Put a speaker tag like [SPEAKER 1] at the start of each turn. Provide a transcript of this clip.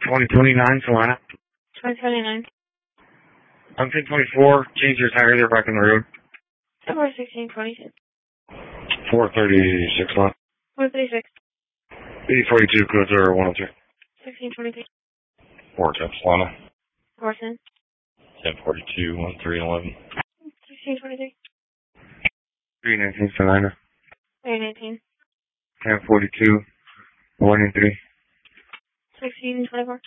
[SPEAKER 1] 2029, Solana.
[SPEAKER 2] 2029.
[SPEAKER 1] I'm 1024, change your tire, they're back on the road.
[SPEAKER 2] 41626.
[SPEAKER 1] 436 lot.
[SPEAKER 2] 436.
[SPEAKER 1] 8042, codes are 102.
[SPEAKER 2] 1623.
[SPEAKER 1] 4 times Solana.
[SPEAKER 2] 410.
[SPEAKER 1] 1042, 1311.
[SPEAKER 2] 1623.
[SPEAKER 1] 319, Solana.
[SPEAKER 2] 319.
[SPEAKER 1] 1042, 183.
[SPEAKER 2] 1624.